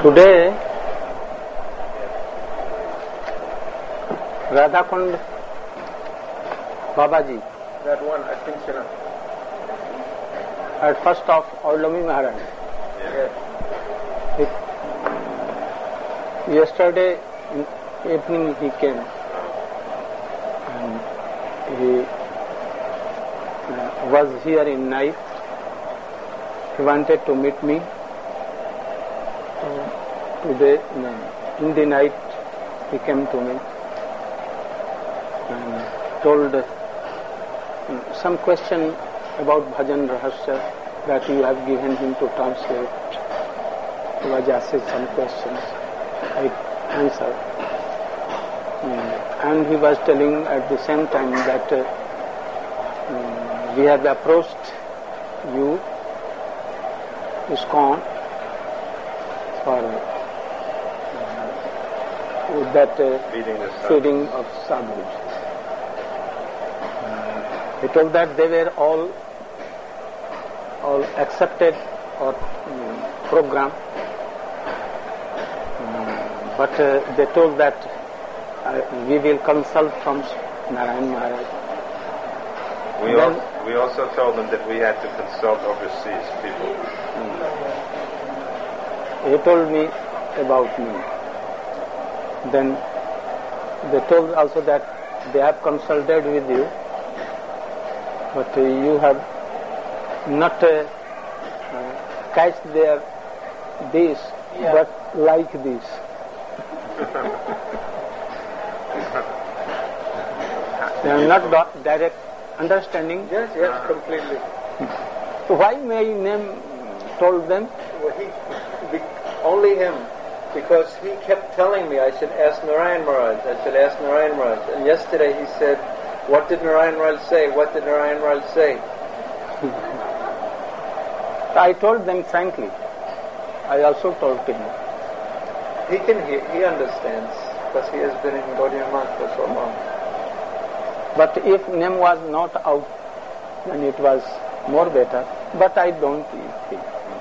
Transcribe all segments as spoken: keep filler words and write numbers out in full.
Today, Radhakund Babaji, that one, I think so. at first of Aulami Maharaj. Yes. It, yesterday in evening he came and he uh, was here in night. He wanted to meet me. So today, no, in the night, he came to me and told uh, some question about Bhajan Rahasya that you have given him to translate. He was asked some questions. I answered. Mm. And he was telling at the same time that uh, mm, we have approached you, ISKCON, for uh, that uh, Feeding the sadhus. feeding of sadhus. He told that they were all all accepted or um, program, um, but uh, they told that uh, we will consult from Narayan Maharaj. We, Then, al- we also told them that we had to consult overseas people. He told me about me. Then they told also that they have consulted with you, but uh, you have not uh, uh, catch their this, Yeah. but like this. They are not do- direct understanding. Yes, yes, completely. Why my name told them? Well, he, be, only him, because he kept telling me I should ask Narayan Maharaj, I should ask Narayan Maharaj. And yesterday he said, what did Narayan Maharaj say? What did Narayan Maharaj say? I told them frankly. I also told him. He can hear, he understands, because he has been in Gaudiya Math for so long. But if name was not out, then it was more better. But I don't think.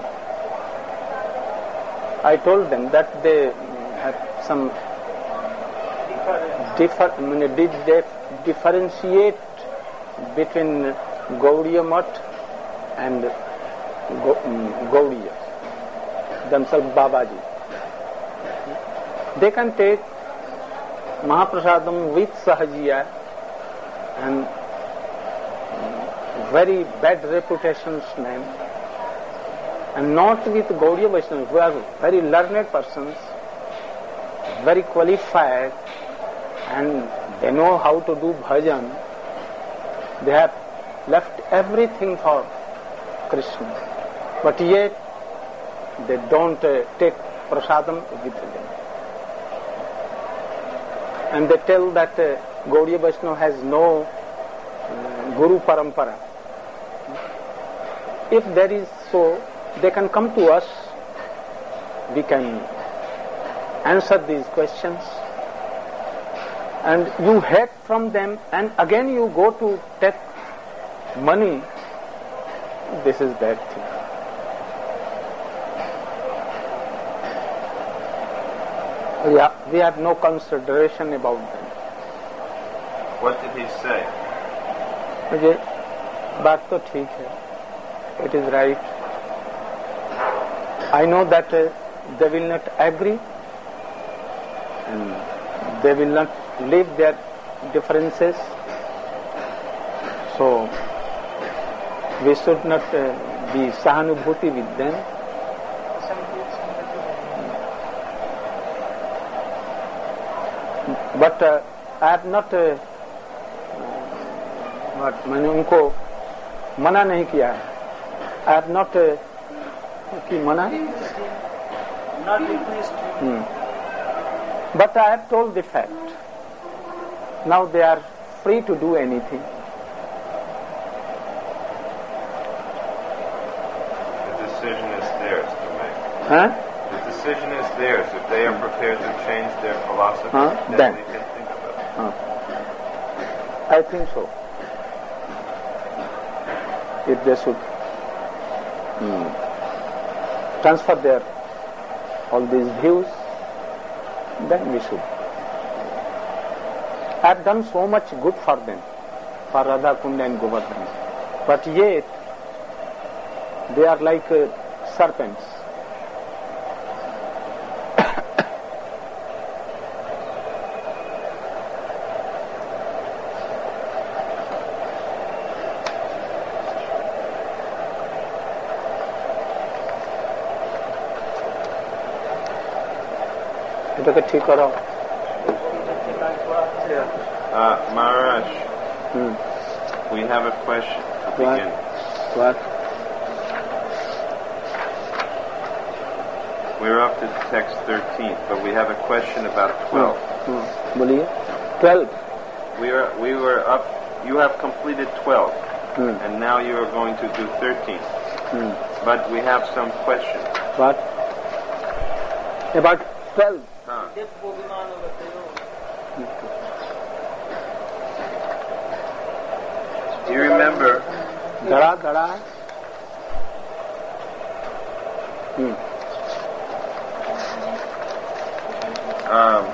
I told them that they have some differ, I mean, did they differentiate between Gaudiya Math and Go, um, Gaudiya, themselves Babaji. They can take Mahaprasadam with Sahajiya and very bad reputation's name, and not with Gaudiya Vaishnavas, who are very learned persons, very qualified, and they know how to do bhajan. They have left everything for Krishna, but yet they don't uh, take prasadam with them. And they tell that uh, Gaudiya Vaishnava has no uh, Guru Parampara. If there is so, they can come to us, we can answer these questions, and you hate from them and again you go to take money. This is bad thing. Yeah, we have no consideration about them. What did he say? मुझे बात तो ठीक है. It is right. I know that uh, they will not agree and they will not leave their differences. So we should not uh, be sahanubhuti with them. But uh, I have not uh, but मैंने उनको मना नहीं किया. I have not uh, कि मना. Not request. Hmm. But I have told the fact. Now they are free to do anything. The decision is theirs to make. Huh? The decision is theirs. If they are prepared to change their philosophy, Huh? then, Then. we can think of it. Huh. I think so. If they should hmm, transfer their all these views, then we should. I have done so much good for them, for Radha Kund and Govardhan, but yet they are like uh, serpents. ठीक करो. Uh, Maharaj, Hmm. we have a question to What? begin. What? We're up to text thirteen, but we have a question about twelve. Hmm. बोलिए. Twelve. We are we were up. You have completed twelve, Hmm. and now you are going to do thirteen. Hmm. But we have some questions. What? About twelve. Huh. Do you remember? Dara dara. Hmm. Um,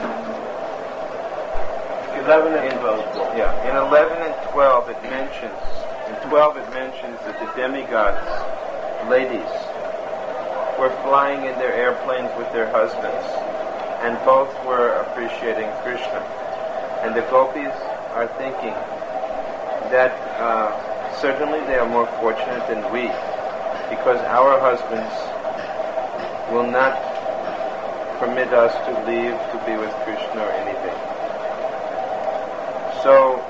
eleven and twelve. Yeah, in eleven and twelve it mentions. In twelve it mentions that the demigods, ladies, were flying in their airplanes with their husbands, and both were appreciating Krishna. And the gopis are thinking that uh, certainly they are more fortunate than we, because our husbands will not permit us to leave to be with Krishna or anything. So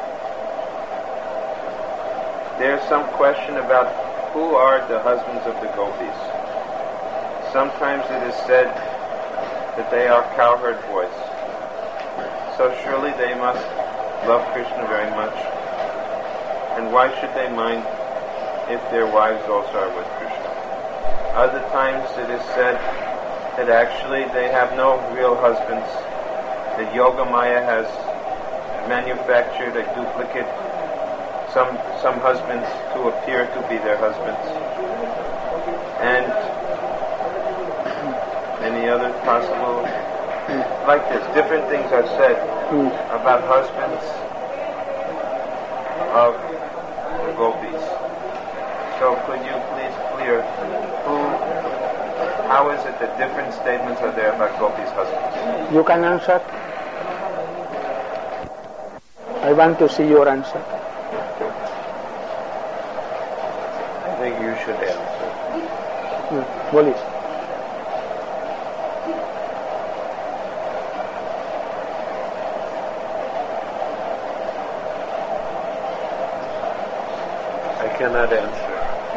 there's some question about who are the husbands of the gopis. Sometimes it is said that they are cowherd boys. So surely they must love Krishna very much. And why should they mind if their wives also are with Krishna? Other times it is said that actually they have no real husbands, that Yoga Maya has manufactured a duplicate, some some husbands to appear to be their husbands, and any other possible, like this, different things are said about husbands of the gopis. So could you please clear who, how is it that different statements are there about gopis' husbands? You can answer. I want to see your answer. I think you should answer. Hmm. बोलिए. I cannot answer.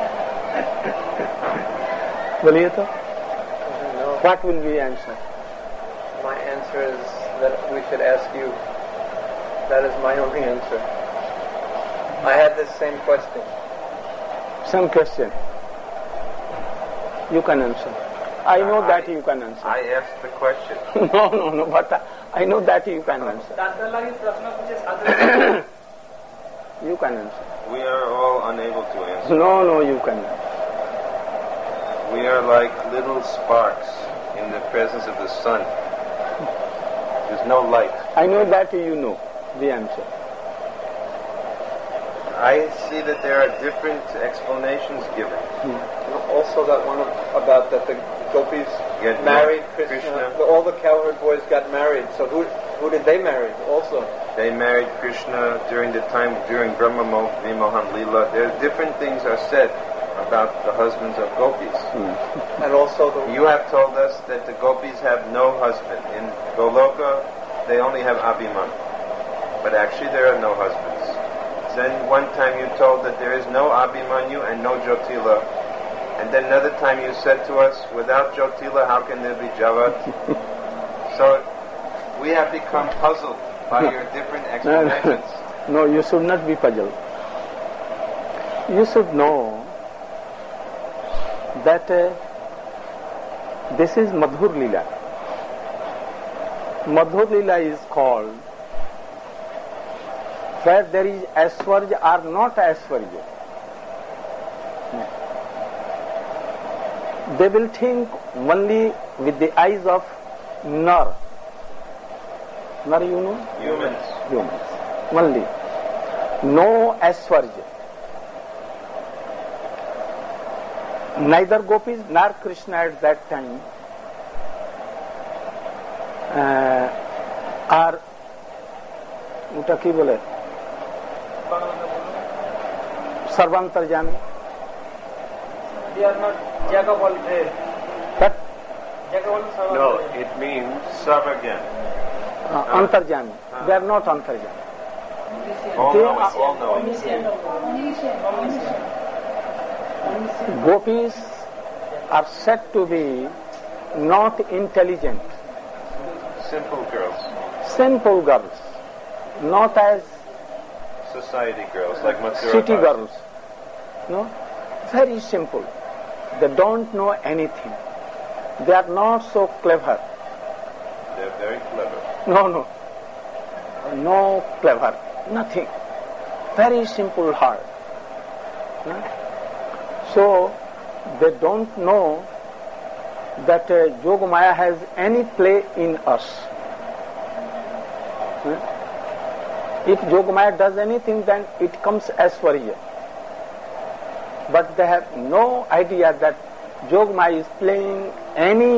बोलिए तो. No. What will be answer? My answer is that we should ask you. That is my only answer. I had this same question. Some question. You can answer. I know I- that you can answer. I asked the question. no, no, no. But I know that you can answer. You can answer. We are all unable to answer. No, no, you can. We are like little sparks in the presence of the sun. There's no light. I know that you know the answer. I see that there are different explanations given. Also, that one about that the gopis Get married married. Krishna. Krishna. The- all the cowherd boys got married. So who who did they marry? Also, They married Krishna during the time, during Brahma Mo- Vimohan Leela. There are different things are said about the husbands of gopis. and also the You have told us that the gopis have no husband. In Goloka, they only have Abhiman. But actually there are no husbands. Then one time you told that there is no Abhimanyu and no Jyotila. And then another time you said to us, without Jyotila, how can there be Javat? So we have become puzzled by your different No, explanations. no, no, you should not be puzzled. You should know that uh, this is Madhur Leela. Madhur Leela is called where there is Aishwarya or not Aishwarya. They will think only with the eyes of Nar. Nar, you know? Humans. Humans. Only. No Aishwarya. Neither gopis nor Krishna at that time uh, are ওটা কি বলে সর্বান্তর্যামী They are not jack of all trades. but Jack of all service. No, it means Sarvagan. uh, antarjami. They are not antarjami. All They knowing, are- all knowing. Gopis are said to be not intelligent, Simple girls. simple girls, not as Society girls, like Mathura. city Bhatt. girls. No, very simple. They don't know anything. They are not so clever. They're very clever. No, no, no clever, nothing. Very simple heart. No? So they don't know that uh, Yogamaya has any play in us. Hmm? If Yogamaya does anything, then it comes as Aishwarya. But they have no idea that Yogamaya is playing any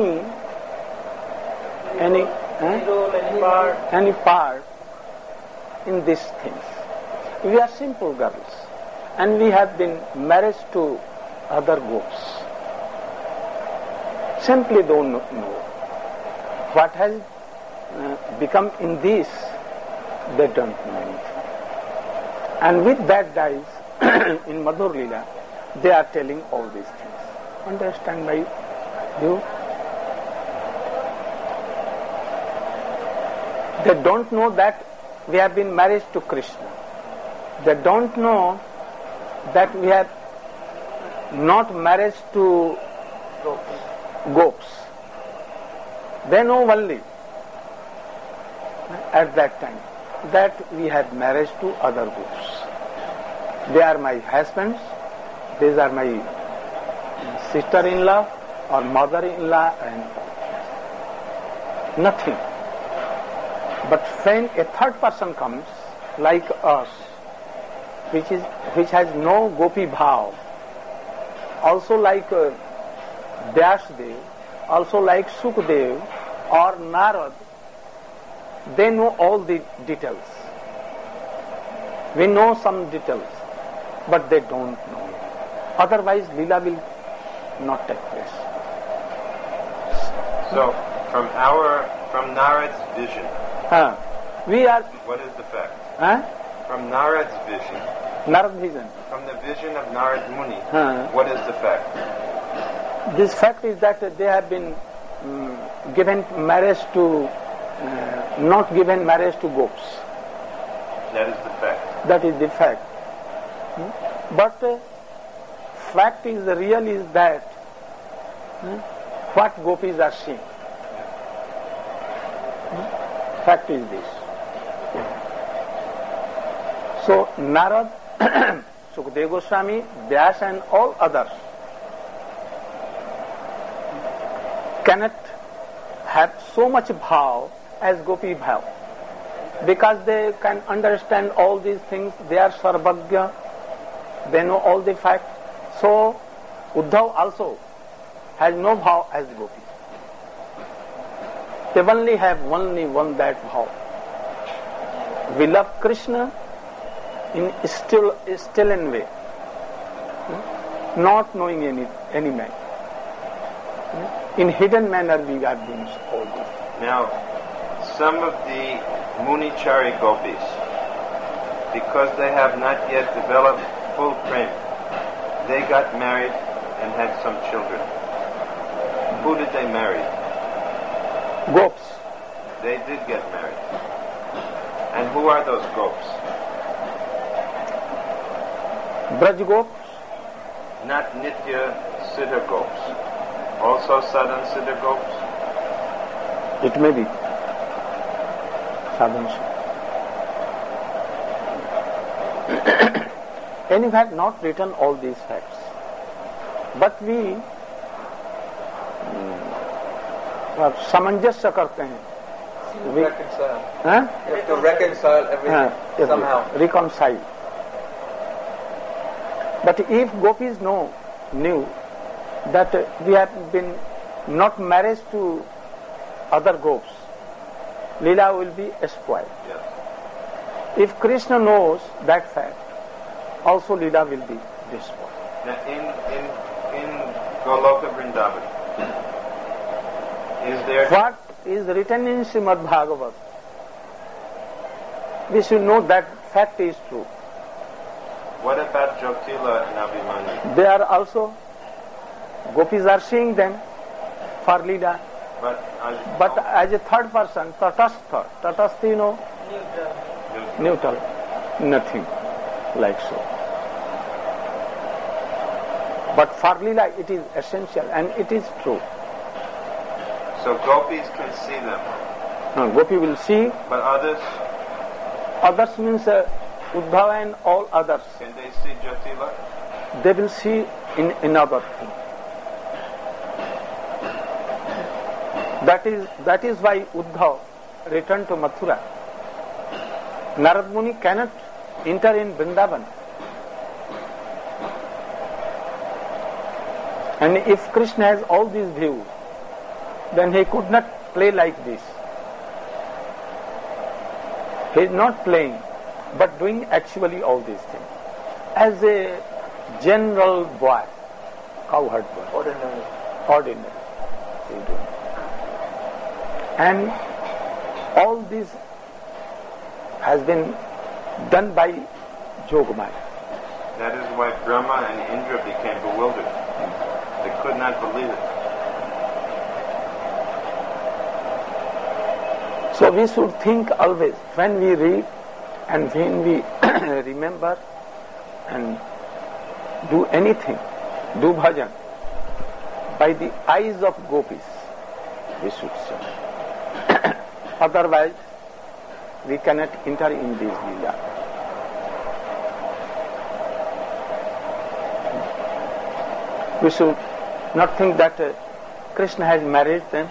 any eh? Any role, any part. any part in these things. We are simple girls, and we have been married to other gopis. Simply don't know what has uh, become in this. They don't know anything. And with that guys in Madhur Leela, they are telling all these things. Understand my view? They don't know that we have been married to Krishna. They don't know that we have not married to gopis. They know only at that time that we have marriage to other gopis. They are my husbands, these are my sister-in-law or mother-in-law, and nothing. But when a third person comes, like us, which is which has no gopi bhav, also like uh, Vyasdev, also like Sukdev or Narad, they know all the details. We know some details, but they don't know it. Otherwise, Leela will not take place. So, from our, from Narad's vision, Uh, we are, what is the fact? uh, From Narad's vision, Narad vision. from the vision of Narad Muni, Huh. what is the fact? This fact is that they have been um, given marriage to, uh, not given marriage to gopis. That is the fact. That is the fact. Hmm? But uh, fact is, the real is that hmm, what gopis are seeing. Hmm? Fact is this. So Narad, Sukadeva Goswami, Vyas and all others cannot have so much bhav as gopi bhav, because they can understand all these things. They are sarvagya, they know all the facts. So Uddhav also has no bhav as gopi. They only have only one that bhav. We love Krishna in still still in way, not knowing any any man. In hidden manner we are doing all this. Now, some of the Munichari gopis, because they have not yet developed full prem, they got married and had some children. Who did they marry? Gops, They did get married. And who are those gops? Braj Gops, Not Nitya Siddha gops. Also Sadhan Siddha gops? it may be sadhan. Anyway, I have not written all these facts, but we आप सामंजस्य करते हैं, reconcile. हाँ? You have to reconcile everything हाँ, somehow. reconcile. But if gopis know, knew that we have been not married to other gopis, Leela will be spoiled. Yes. If Krishna knows that fact, also Leela will be destroyed. Now, in in in Goloka Vrindavan, is there What is written in Srimad Bhagavat, we should know that fact is true. what about Jotila and Abhimanyu? They are also, gopis are seeing them for Leela, But as, but as a third person, tatastha, tatastha, you know, neutral, nothing like so. But for Leela it is essential and it is true. so gopis can see them, Now, Gopi will see, but others, others means uh, Uddhava and all others, can they see Jotila? they will see in another thing. That is, that is why Uddhava returned to Mathura. Narad Muni cannot enter in Vrindavan. And if Krishna has all these views, then he could not play like this. He is not playing, but doing actually all these things. As a general boy, cowherd boy, Ordinary. ordinary, he is doing. And all this has been done by Yogamaya. That is why Brahma and Indra became bewildered. They could not believe it. So we should think always, when we read and when we remember and do anything, do bhajan, by the eyes of gopis, we should see. Otherwise, we cannot enter in this lila. We should not think that uh, Krishna has married them,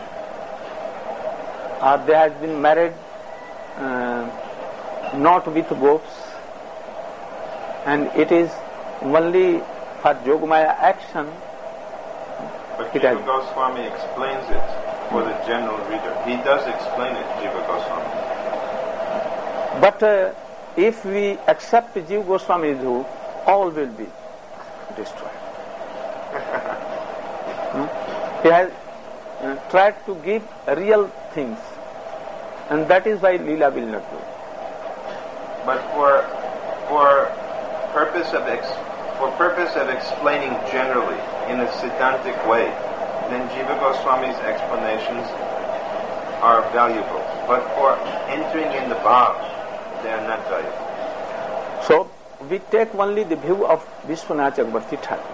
or they have been married uh, not with gopis, and it is only for Yogamaya action. But It Jiva has- Goswami explains it for the general reader. He does explain it, Jiva Goswami. But uh, if we accept Jiva Goswami's view, all will be destroyed. Hmm? He has uh, tried to give real things, and that is why Leela will not do. But for for purpose of ex, for purpose of explaining generally in a Siddhantic way, then Jiva Goswami's explanations are valuable. But for entering in the bhav, they are not valuable. So we take only the view of Vishwanath Chakravarti Thakur.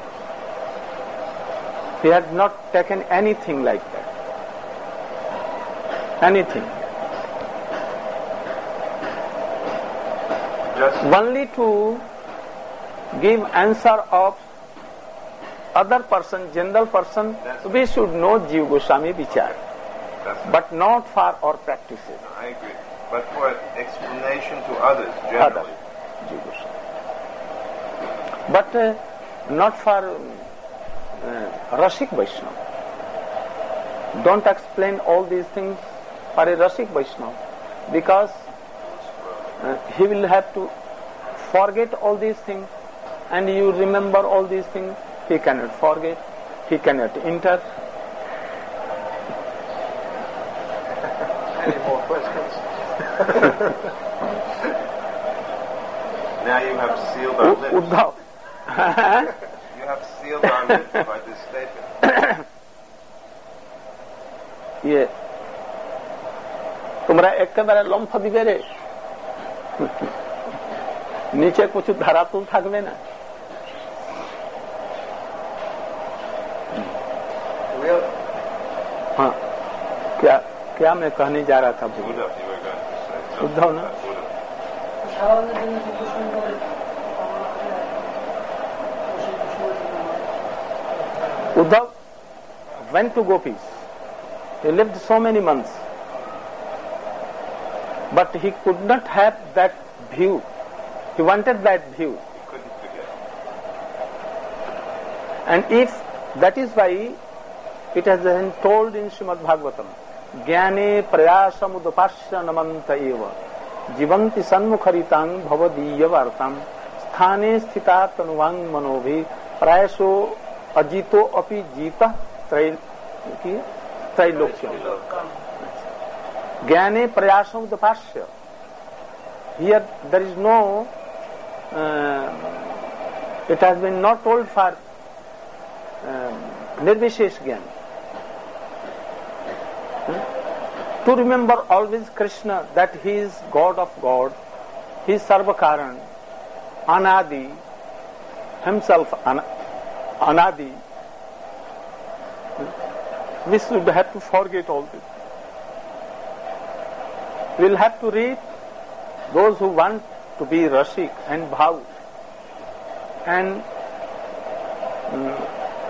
He had not taken anything like that. Anything. Just Only to give answer of other person, general person, That's- we should know Jiva Goswami Vichar, that's but not for our practices. I agree. But for explanation to others Other generally. Jiva Goswami. But uh, not for um, uh, Rasik Vaishnava. Don't explain all these things for a Rasik Vaishnava, because uh, he will have to forget all these things, and you remember all these things. He cannot forget, he cannot enter. Any more questions? Now you have sealed our U- lips. Uddhav. You have sealed our lips by this statement. ये তোমরা একেবারে লম্ফ দিবে রে, नीचे कुछ धरातुल থাকবে না। Real, हाँ, क्या क्या मैं कहने जा रहा था भूल Buddha, you were going to say something Uddhav, no? about Buddha. সাধারণের জন্য কিন্তু সুন্দর কামনা করে, বসে বসে বসে নামাজ। Uddhav went to gopis. He lived so many months. But he could not have that view. He wanted that view. He couldn't forget. And if that is why it has been told in Srimad Bhagavatam, Jnane prayasam udapasya namanta eva jivanti sanmukharitang bhavadiya vartam sthane sthita tanuvang manobhi prayaso ajito api jita trailokya. Jnane prayasam udapasya. Here there is no, uh, it has been not told for um, Nirvishesh Jnana. Hmm? To remember always Krishna, that he is God of God, he is Sarvakaran, Anadi, himself an- Anadi. Hmm? We should have to forget all this. We will have to read those who want to be Rashik and Bhav and um,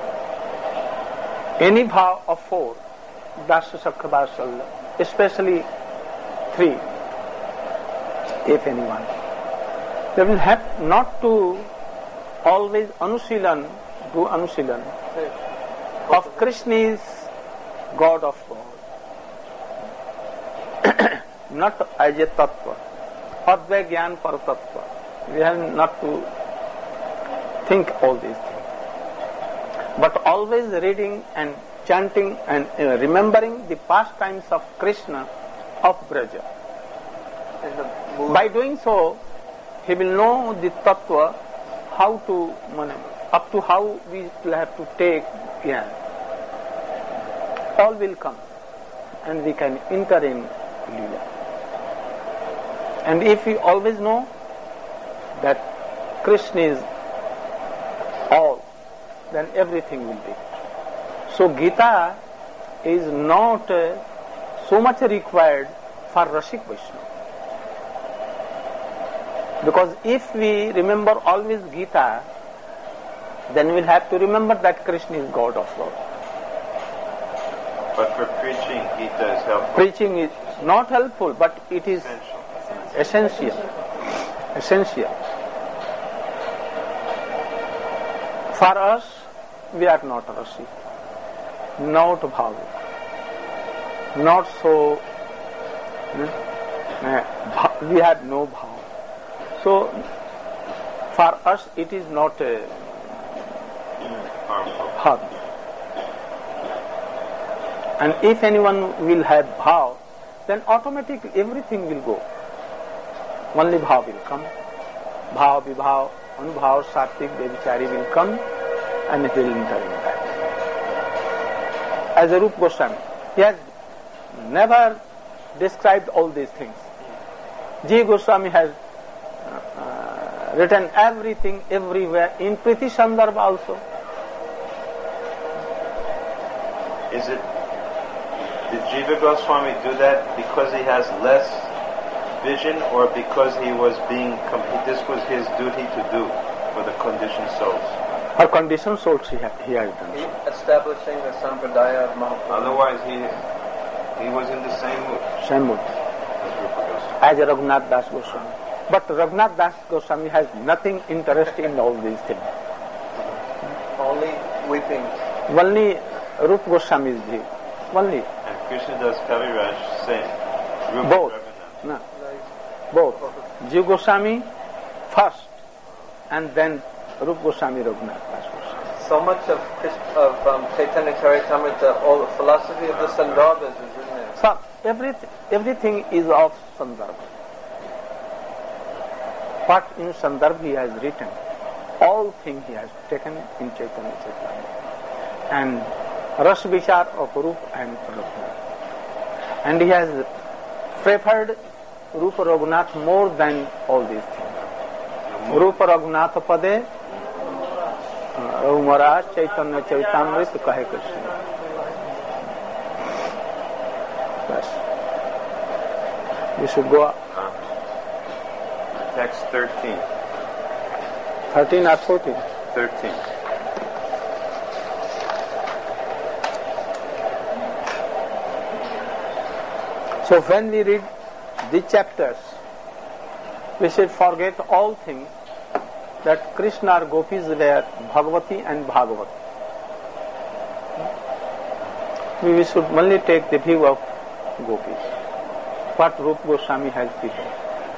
any Bhav of four, Dasya Sakha Vasalya, especially three, if anyone. They will have not to always Anusilan, do Anusilan of Krishna is God of God, not as a Tattva. Advai Gyan Paratattva. We have not to think all these things. But always reading and chanting and uh, remembering the pastimes of Krishna of Braja. By doing so, he will know the Tattva, how to, up to how we will have to take Gyan. All will come and we can enter in Leela. And if we always know that Krishna is all, then everything will be. So Gita is not uh, so much required for Rashik Vaishnava. Because if we remember always Gita, then we'll have to remember that Krishna is God of God. But for preaching, Gita is helpful. Preaching is not helpful, but it is Essential. essential. Essential. For us, we are not Rashik, not Bhavi, not so, hmm, we had no Bhav. So, for us it is not a harm. And if anyone will have Bhav, then automatically everything will go. Only Bhav will come. Bhav, Vibhav, Anubhav, Sattvic, Devichari will come and it will enter in that. As a Rupa Goswami, he has never described all these things. G. Goswami has uh, written everything everywhere, in Priti Sandarbha also. Is it, did Jiva Goswami do that because he has less vision or because he was being, this was his duty to do for the conditioned souls? For conditioned souls he, ha- he has done. He establishing the Sampradaya of Mahaprabhu. Otherwise he he was in the same mood Same mood. as Rupa Goswami. As a Raghunath Das Goswami. But Raghunath Das Goswami has nothing interest in all these things. Only weeping. Only Rupa Goswami is here. Only. And Krishnadas Kaviraj same. Rupa Both. Raghunath. No. Both. Jiva Goswami first and then Rupa Goswami, Raghunath Das Goswami. So much of Krishna, of um, Chaitanya Charitamrita, all the philosophy of the Sandarbhas is in there. So everything, everything is of Sandarbha. What in Sandarbha he has written, all things he has taken in Chaitanya Charitamrita. And Ras Vichar of Rupa and Raghunath. And he has preferred Rupa Raghunath more than all these things. Rupa Raghunath Pade Raghumaraj Chaitanya Charitamrita Kahe Krishna. Yes. We should go up. Uh, text thirteen. thirteen or fourteen? thirteen. So when we read these chapters, we should forget all things that Krishna or gopis were Bhagavati and Bhagavat. We should only take the view of gopis, what Rupa Goswami has written.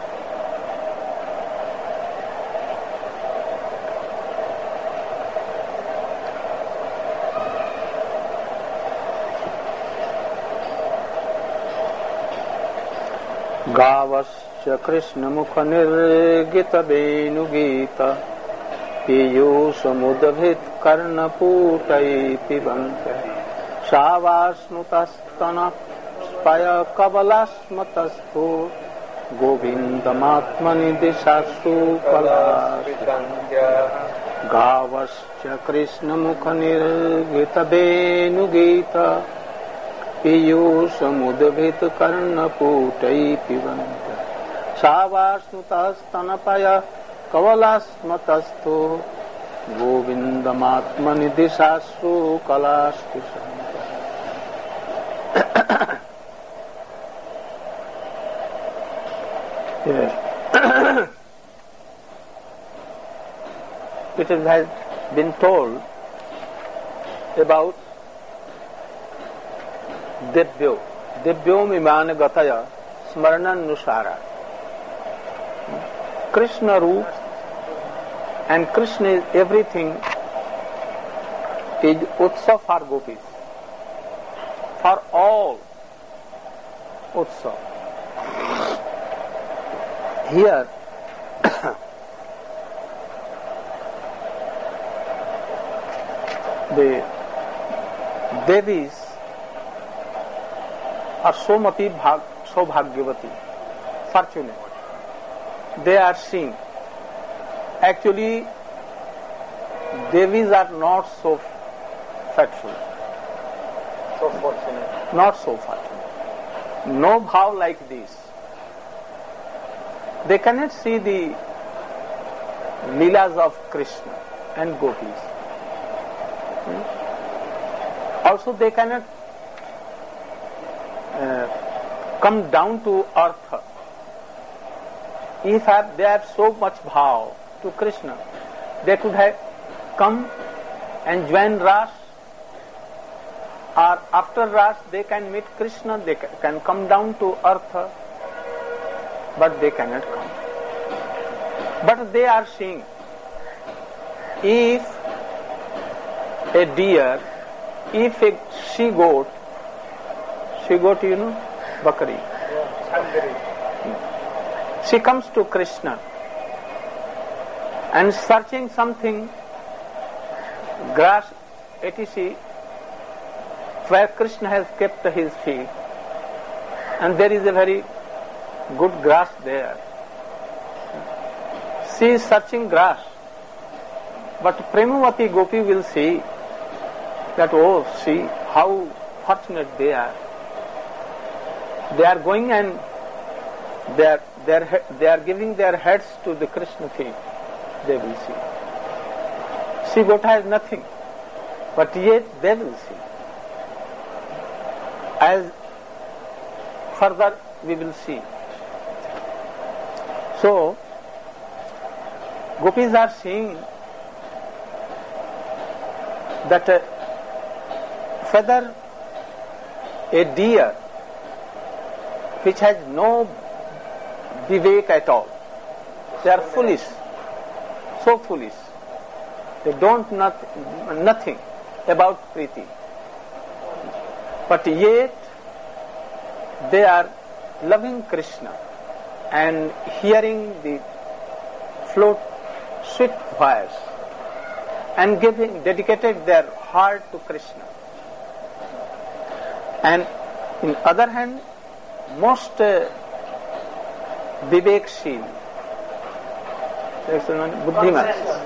गावश्च कृष्णमुख निर्गित वेणुगीत पीयूषमुदभित कर्णपूटै पिबन्त शावास्नुतस्तन स्पय कबलास्मतस्थो गोविन्दमात्मनि दिशासु कलास्मृतन्त्य गावश्च कृष्णमुख निर्गित वेणुगीत पीयूषमुदभित कर्णपूटै पिबन्त शावास्नुतस्तनपय कवलास्मतस्थो गोविन्दमात्मनि दिशासु कलास्तिशन्त. Yes. It has been told about Devyo, Devyo Mimana Gataya Smarananusara. Krishna Roop and Krishna is everything is Utsav for gopis. For all Utsav. Here the Devis are Somati Bhag, Sobhagyavati, fortunate. They are seeing. Actually, Devis are not so fatful. So fortunate. Not so fortunate. No bhav like this. They cannot see the leelas of Krishna and gopis. Hmm? Also, they cannot Uh, come down to earth. If have, they have so much bhav to Krishna, they could have come and join Ras, or after Ras they can meet Krishna, they can come down to earth, but they cannot come. But they are seeing, if a deer, if a she goat, she goat, you know, Bakari. Yeah. She comes to Krishna and searching something, grass, et cetera, where Krishna has kept his feet, and there is a very good grass there. She is searching grass, but Premavati Gopi will see that, oh, see how fortunate they are. They are going and they are, they are, they are giving their heads to the Krishna feet. They will see. She goat has nothing, but yet they will see. As further we will see. So, gopis are seeing that uh, whether a deer which has no vivek at all, they are foolish, so foolish. They don't not, nothing about Priti. But yet they are loving Krishna and hearing the float sweet voice and giving dedicated their heart to Krishna. And in other hand, most uh, viveksheel, buddhiman,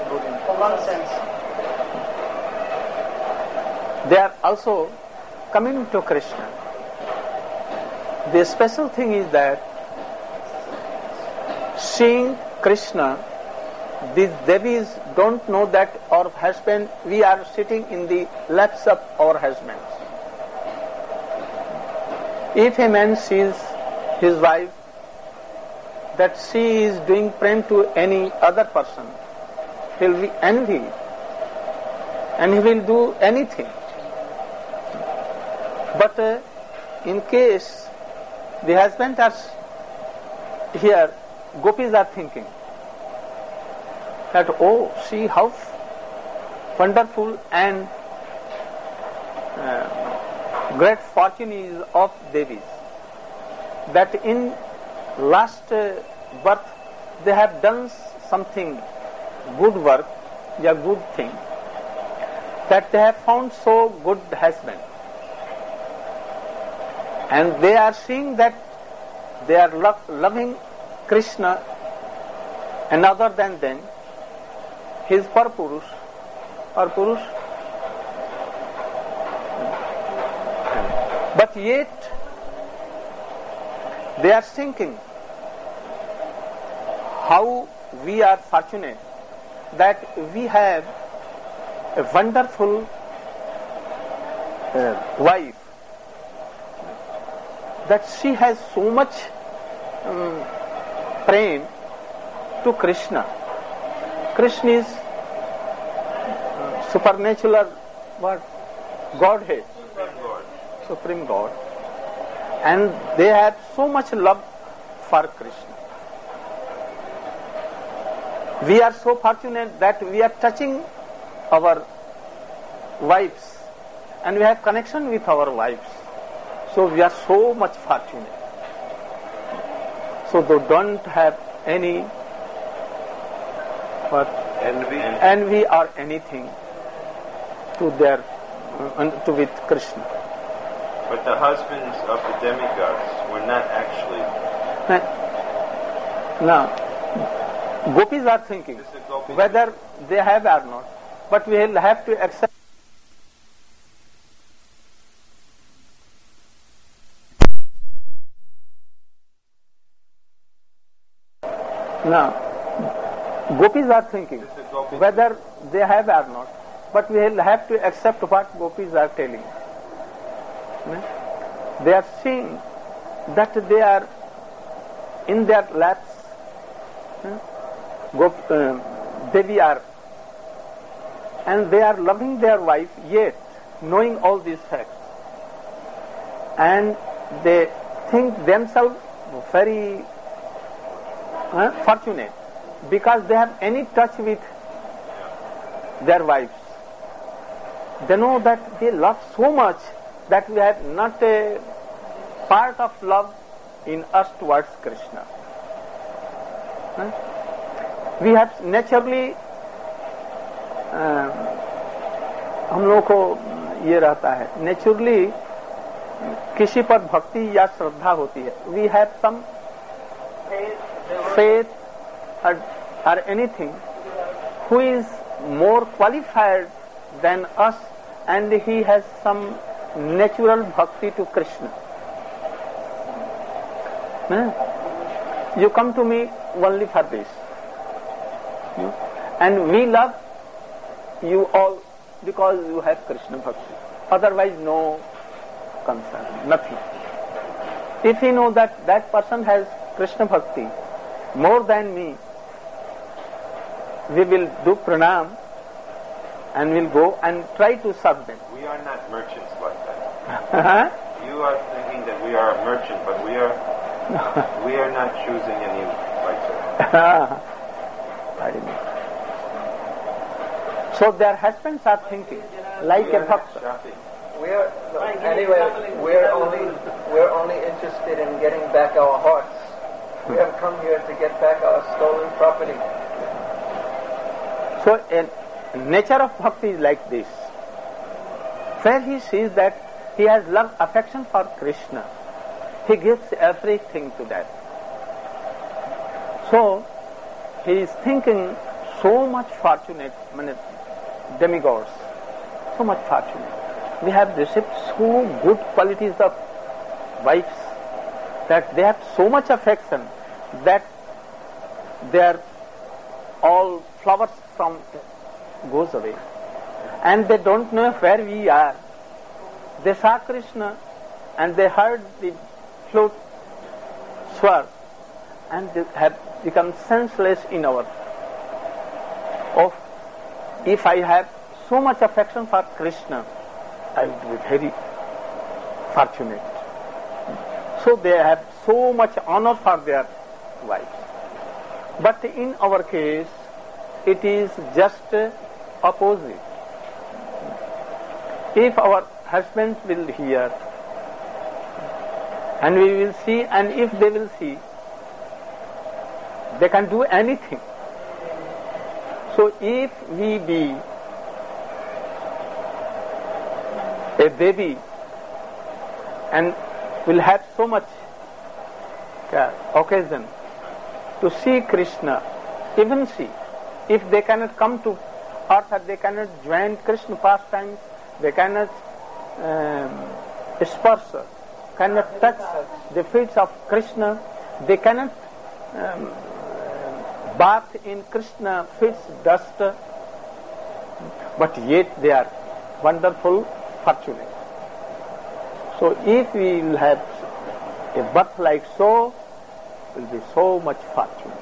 they are also coming to Krishna. The special thing is that seeing Krishna, these Devis don't know that our husband, we are sitting in the laps of our husbands. If a man sees his wife that she is doing prem to any other person, he will be envy and he will do anything. But uh, in case the husband are here, gopis are thinking that, oh, see how wonderful and uh, great fortune is of Devis, that in last uh, birth they have done something good work, a good thing, that they have found so good husband. And they are seeing that they are lo- loving Krishna, and other than them, his Parapurush or Purush. But yet, they are thinking how we are fortunate that we have a wonderful uh, wife, that she has so much um, prem to Krishna. Krishna is uh, supernatural what? Godhead, Supreme God. Supreme God. And they have so much love for Krishna. We are so fortunate that we are touching our wives and we have connection with our wives. So we are so much fortunate. So they don't have any what, Envy. envy or anything to their uh, to with Krishna. But the husbands of the demigods were not actually. Now, gopis are thinking This is a gopi. whether they have or not, but we will have to accept. Now, gopis are thinking This is a gopi. whether they have or not, but we will have to accept what gopis are telling. They are seeing that they are in their laps. Gop, uh, Devi are, and they are loving their wife, yet knowing all these facts, and they think themselves very uh, fortunate because they have any touch with their wives. They know that they love so much that we have not a part of love in us towards Krishna. Huh? We have naturally uh, हम लोगों को ये रहता है naturally किसी पर भक्ति या श्रद्धा होती है. We have some faith or, or anything who is more qualified than us, and he has some natural bhakti to Krishna. Hmm? You come to me only for this. Hmm? And we love you all because you have Krishna bhakti. Otherwise no concern, nothing. If you know that that person has Krishna bhakti more than me, we will do pranam and we'll go and try to serve them. We are not merchants like that. Uh-huh. You are thinking that we are a merchant, but we are we are not choosing any like that. I know. So their husbands are thinking like We a are not bhakta. shopping. We're anyway. We're only we're only interested in getting back our hearts. We have come here to get back our stolen property. So a nature of bhakti is like this. Where he sees that he has love, affection for Krishna, he gives everything to that. So he is thinking so much fortunate, I mean, demigods, so much fortunate. We have received so good qualities of wives that they have so much affection that their all flowers from goes away, and they don't know where we are. They saw Krishna and they heard the flute swerve and they have become senseless in our. Of if I have so much affection for Krishna, I would be very fortunate. So they have so much honor for their wives. But in our case, it is just opposite. If our husbands will hear, and we will see, and if they will see, they can do anything. So if we be a baby and will have so much uh, occasion to see Krishna, even see, if they cannot come to earth or they cannot join Krishna pastimes, they cannot um, spurse, cannot touch the feet of Krishna, they cannot um, bath in Krishna feet's dust, but yet they are wonderful, fortunate. So if we will have a birth like so, will be so much fortunate.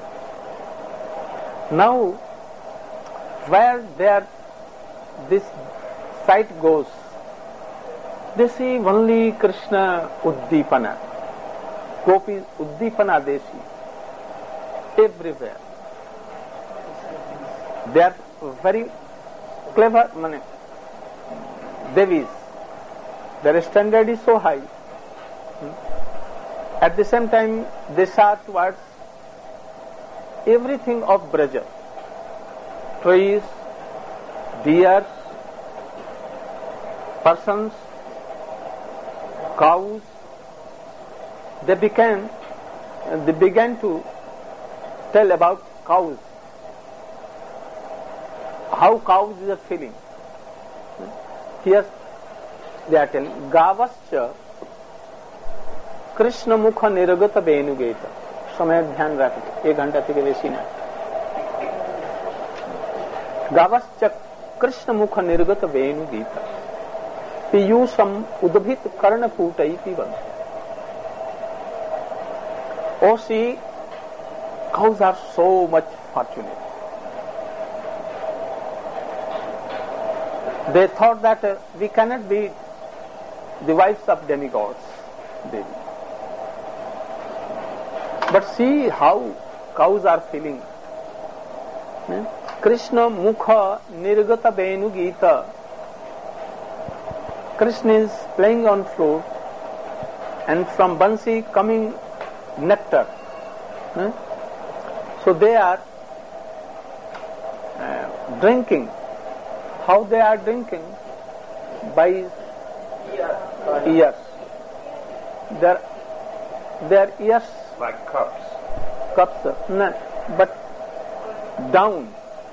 Now, where there this sight goes, they see only Krishna Uddipana, Gopis Uddipana they see everywhere. They are very clever mane, Devis. Their standard is so high. At the same time, they saw towards everything of Braja. Trees, deers, persons, cows. They began, they began to tell about cows. How cows are feeling. Here they are telling, Gavascha Krishna Mukha Niragata Venugeta. समय ध्यान रखें, एक घंटा থেকে বেশি না। गावश्च कृष्ण मुख निर्गत वेणु गीता पीयूषम उद्भित कर्णपूटई पिबन्ति. Oh, see, cows are so much fortunate. They thought that uh, we cannot be the wives of demigods. They, but see how cows are feeling. Hmm? Krishna Mukha Nirgata Venu Gita. Krishna is playing on flute and from Bansi coming nectar. Hmm? So they are uh, drinking. How they are drinking? By ears. Their, their ears. Like cups. Cups, no, but down.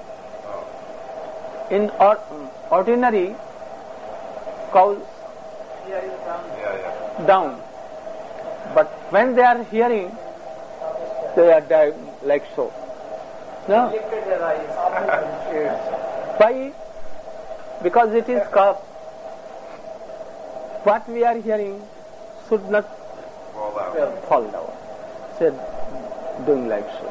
Oh. In or, ordinary cows, Here is down. Yeah, yeah. down. But when they are hearing, they are down like so. No? Lifted their eyes. Why? Because it is cup. What we are hearing should not Fall out. fall down. Said, doing like so.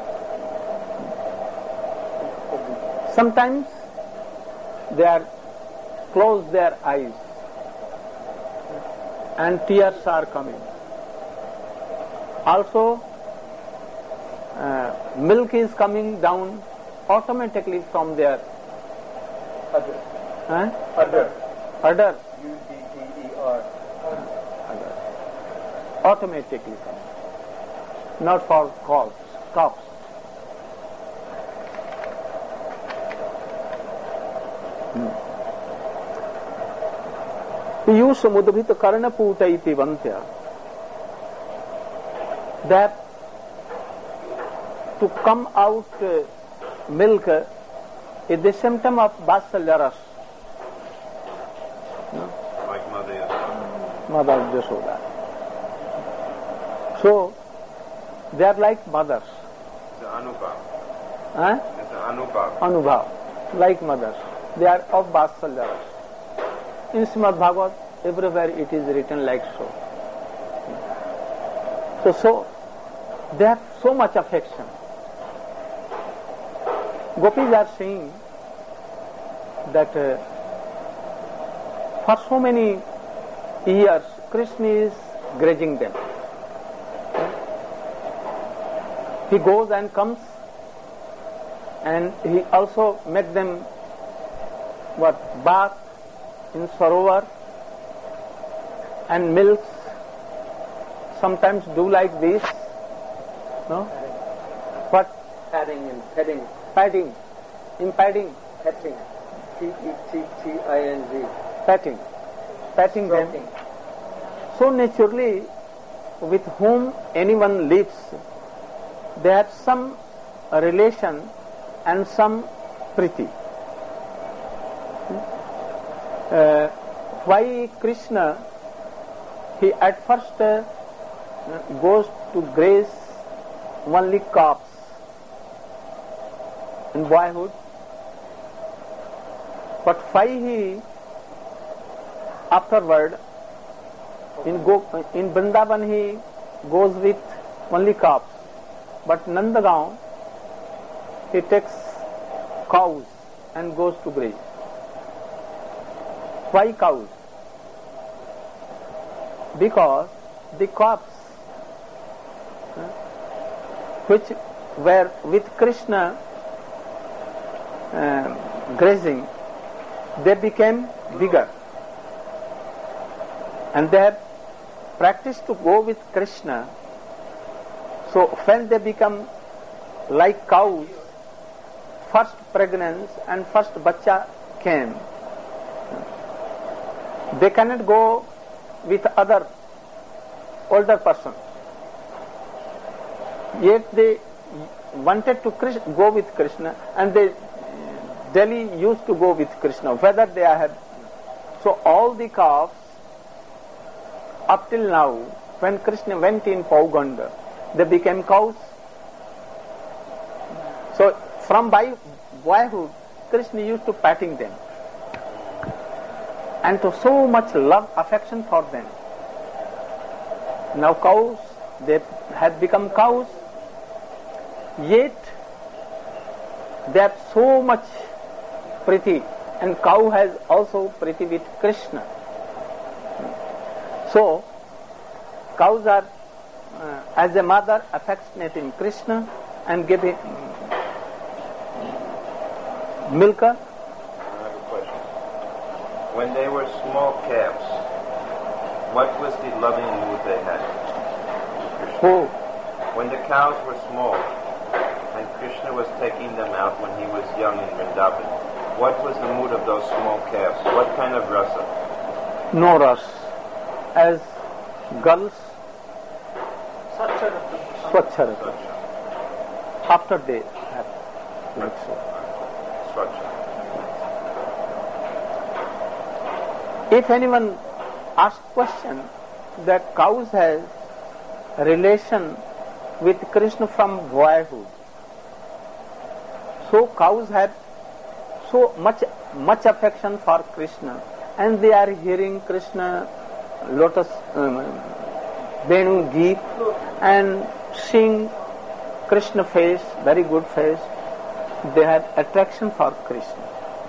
Sometimes they are close their eyes and tears are coming. Also, uh, milk is coming down automatically from their Udder. huh? Udder. udder. U D D E R. Udder. Automatically coming. Not for cows, cows. Piyusha mudbhita karna puta iti vantya. That to come out uh, milk uh, is the symptom of Vatsalya ras. No? Like Mother Yashoda. Mother Jashoda. So, they are like mothers. It's an Anubhav. Huh? It's an Anubhav. Anubhav, like mothers. They are of Vatsalya ras. In Srimad Bhagavad, everywhere it is written like so. So, so they have so much affection. Gopis are saying that uh, for so many years Krishna is grazing them. He goes and comes, and he also makes them what bath in Sarovar and milks. Sometimes do like this, no? What? Patting and petting. Padding, in padding, Petting. P E T T I N G. patting, patting them. Stroking. So naturally, with whom anyone lives, they have some relation and some priti. Uh, why Krishna, he at first uh, goes to graze only calves in boyhood, but why he afterward in Go, in Vrindavan he goes with only calves, but Nandagaon he takes cows and goes to graze. Why cows? Because the calves uh, which were with Krishna uh, grazing, they became bigger, and they have practiced to go with Krishna. So when they become like cows, first pregnancy and first bacha came. They cannot go with other older person. Yet they wanted to Krishna, go with Krishna, and they daily used to go with Krishna, whether they have. So all the calves up till now, when Krishna went in Pauganda, they became cows. So from by boyhood, Krishna used to patting them, and to so much love, affection for them. Now cows, they have become cows, yet they have so much priti, and cow has also priti with Krishna. So cows are, uh, as a mother, affectionate in Krishna and give him milk. I have a question. When they were small calves, what was the loving mood they had? Who? When the cows were small and Krishna was taking them out when he was young in Vrindavan, what was the mood of those small calves? What kind of rasa? No ras. As girls, swachha. After they have like so. If anyone asks question that cows has a relation with Krishna from boyhood, so cows have so much much affection for Krishna, and they are hearing Krishna lotus um, Venu Geet and seeing Krishna face, very good face. They have attraction for Krishna.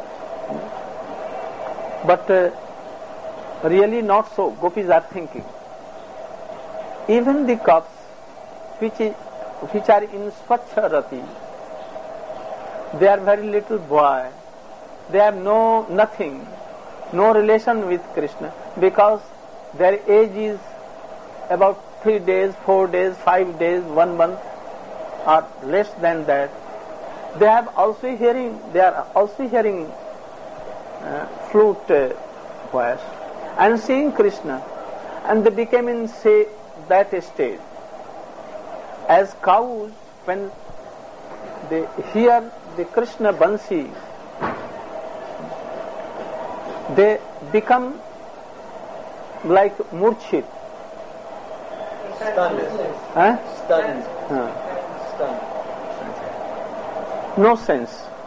But uh, really not so. Gopis are thinking. Even the calves which, is, which are in Swachha Rati, they are very little boy. They have no nothing, no relation with Krishna, because their age is about three days, four days, five days, one month, or less than that. They have also hearing. They are also hearing uh, flute uh, voice and seeing Krishna, and they became in say that state. As cows, when they hear the Krishna Bansi, they become like murchit. Stunned. Huh? Stunned. Huh. Stunned. No sense.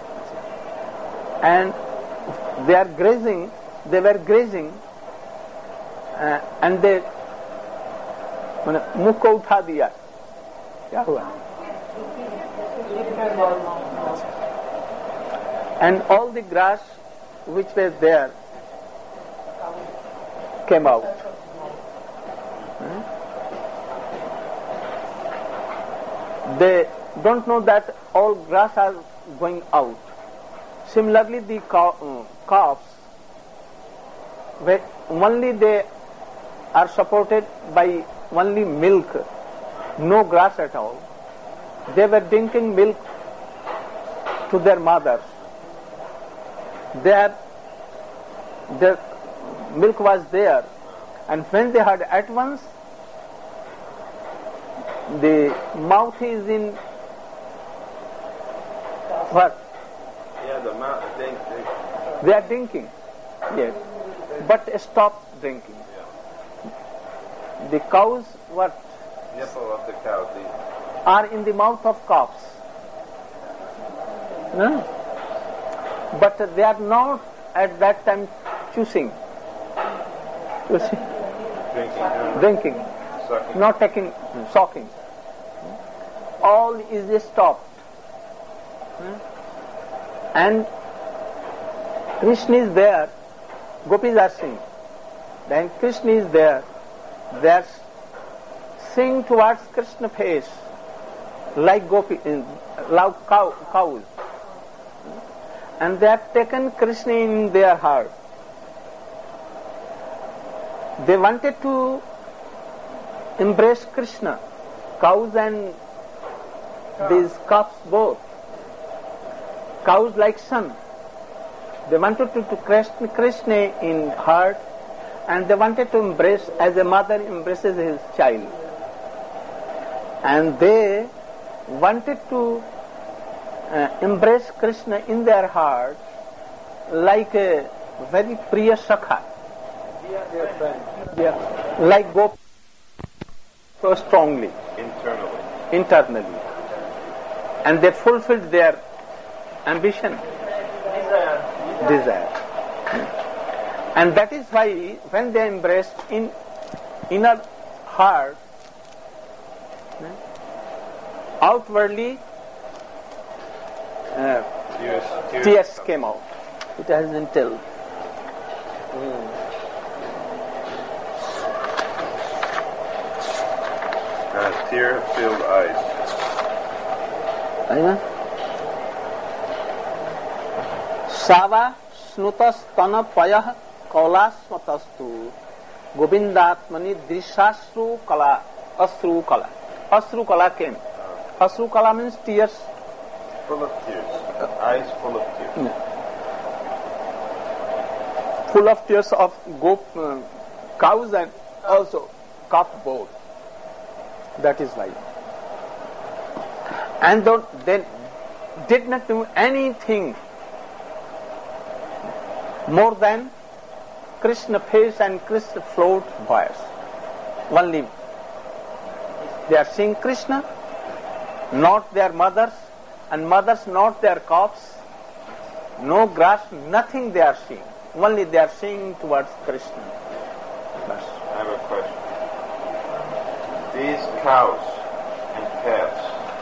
And they are grazing, they were grazing, uh, and they मुख को उठा दिया, क्या हुआ? And all the grass which was there came out. Hmm? They don't know that all grass are going out. Similarly, the cow, uh, calves, where only they are supported by only milk, no grass at all. They were drinking milk to their mothers. Their, their milk was there, and when they had at once, the mouth is in what? Yeah, the mouth. They, they, They are drinking, yes, but stop drinking. yeah. The cows, what? Nipple of the cow. The, Are in the mouth of calves. No? But they are not at that time choosing. Choosing. drinking. Uh, Drinking. sucking. Not taking, sucking. All is stopped. And Krishna is there, gopis are singing. Then Krishna is there, they are singing towards Krishna face, like gopi, like cow, cows. And they have taken Krishna in their heart. They wanted to embrace Krishna, cows and these calves both. Cows like son. They wanted to, to Krishna, Krishna in heart, and they wanted to embrace as a mother embraces his child. And they wanted to uh, embrace Krishna in their heart like a very priya sakha. Dear friend. Yeah. Like Gop so strongly, Internally. internally. And they fulfilled their ambition, Desire. desire. And that is why when they embraced in inner heart, outwardly uh, Tears, tears, tears came out. It has been told. Uh, tear-filled eyes. Aina? Sava snutas-tana payah kaulasmatastu Govindatmani drishasru kala asru kala. Asru kala came. Asru kala means tears. Full of tears. Eyes full of tears. Full of tears of go, uh, cows and also calf both. That is why. And though they did not do anything more than Krishna face and Krishna float voice. Only they are seeing Krishna, not their mothers, and mothers not their calves. No grass, nothing they are seeing. Only they are seeing towards Krishna. Bas. I have a question. These cows and calves,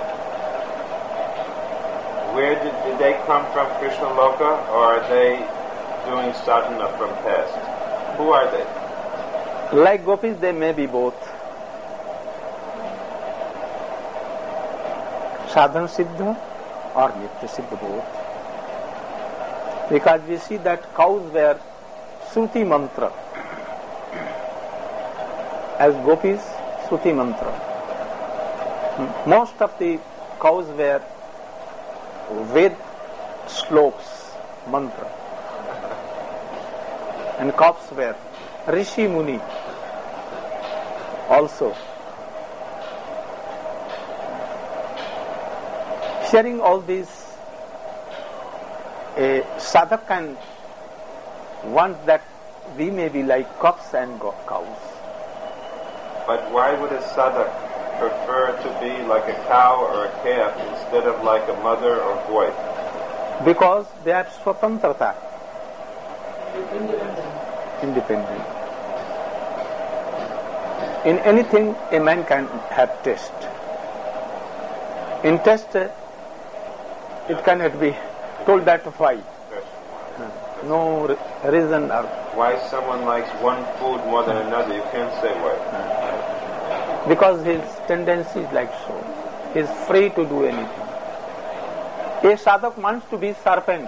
where did, did they come from, Krishna Loka, or are they doing sadhana from past? Who are they? Like gopis, they may be both. Sadhan Siddha or Nitya Siddha both. Because we see that cows were Shruti mantra. As gopis, Shruti mantra. Most of the cows were Ved sloks mantra. And calves were Rishi Muni also. Sharing all these, a sadhak can want that we may be like calves and go- cows. But why would a sadhak prefer to be like a cow or a calf instead of like a mother or wife? Because they have swatantrata, independent. In anything a man can have taste. In test, uh, it cannot be told that why. No re- reason or Why someone likes one food more than another, you can't say why. because his tendency is like so. He is free to do anything. A sadhak wants to be serpent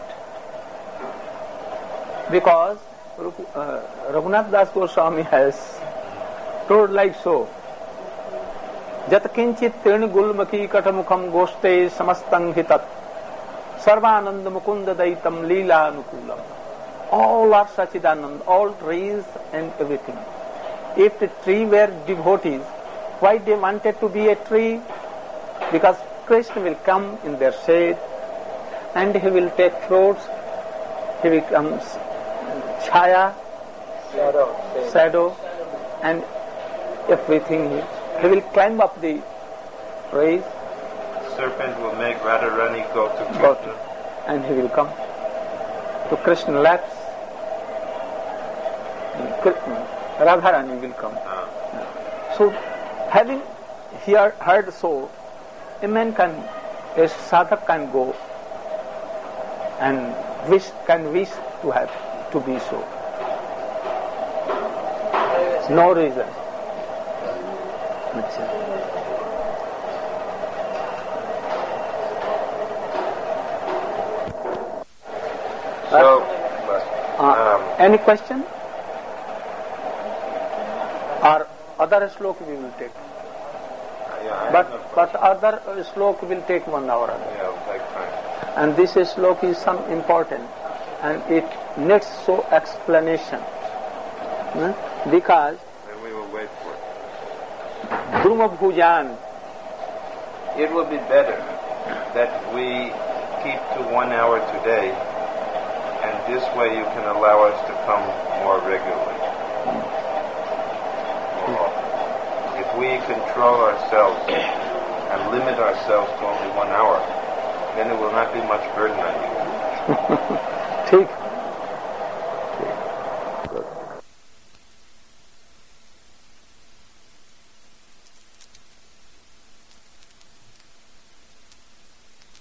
because uh, Raghunath Das Goswami has told like so. Jat kinchit trini gulmaki katamukham goshte samastang hitat sarvananda mukunda daitam leela anukulam. All are Sachidanand, all trees and everything. If the tree were devotees, why they wanted to be a tree? Because Krishna will come in their shade and he will take fruits, he becomes chaya, Shadow. shadow, and everything. He will climb up the trees, Serpent will make Radharani go to go Krishna. to, and he will come to Krishna laps. Radharani will come. Ah. So, having hear, heard so, a man can, a sadhak can go and wish, can wish to have, to be so. No reason. So, Uh, um, any question? Or other slok we will take. yeah, I But have no but question. other uh, slok will take one hour. Yeah, it'll take time. And this slok is some important and it needs so explanation. Hmm? Because Then we will wait for it. Druma Bhujan, It will be better that we keep to one hour today, and this way you can allow us to come more regularly. More often. If we control ourselves and limit ourselves to only one hour, then it will not be much burden on you. ठीक